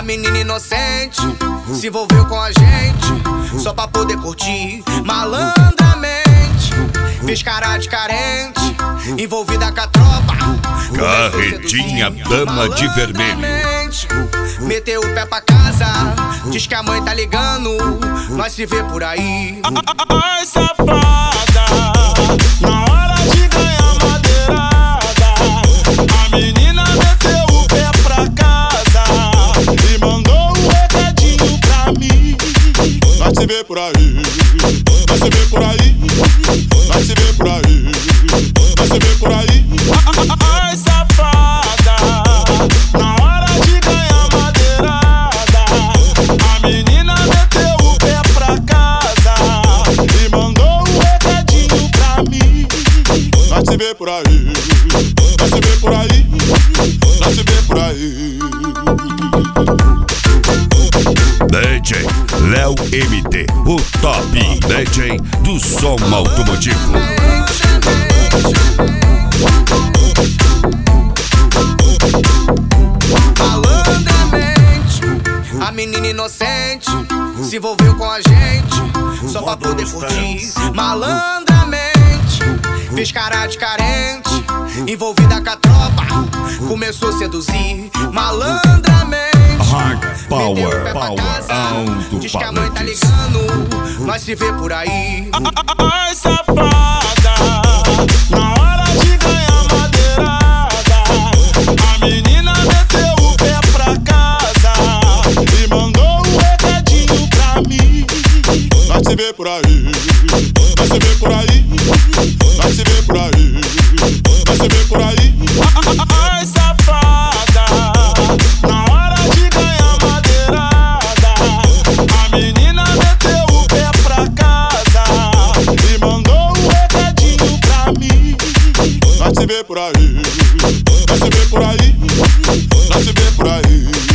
A menina inocente se envolveu com a gente só pra poder curtir malandramente. Fez cara de carente, envolvida com a tropa. Carretinha dama de vermelho. Meteu o pé pra casa, diz que a mãe tá ligando, nós se vê por aí. Ai, safada, na hora de ganhar madeirada, a menina meteu o pé pra casa e mandou um recadinho pra mim. Nós se vê por aí, nós se vê por aí, nós se vê por aí, nós se vê por aí. Ai, safada, na hora de ganhar madeirada, a menina meteu o pé pra casa e mandou um recadinho pra mim. Nós se vê por aí, nós se vê por aí, nós se vê por aí. DJ Léo MT, o top DJ do som automotivo. Malandramente, a menina inocente se envolveu com a gente só pra poder curtir malandramente. Fez cara de carente, envolvida com a tropa, começou a seduzir malandramente. Power, alto diz que a mãe tá ligando, nós se vê por aí. Ai, safada, na hora de ganhar madeirada, a menina meteu o pé pra casa e mandou um recadinho pra mim. Nós se vê por aí, nós se vê por aí, nós se vê por aí, nós se vê por aí. Ai, safada, na hora de ganhar madeirada, a menina meteu o pé pra casa e mandou um recadinho pra mim. Nós se vê por aí, nós se vê por aí, nós se vê por aí.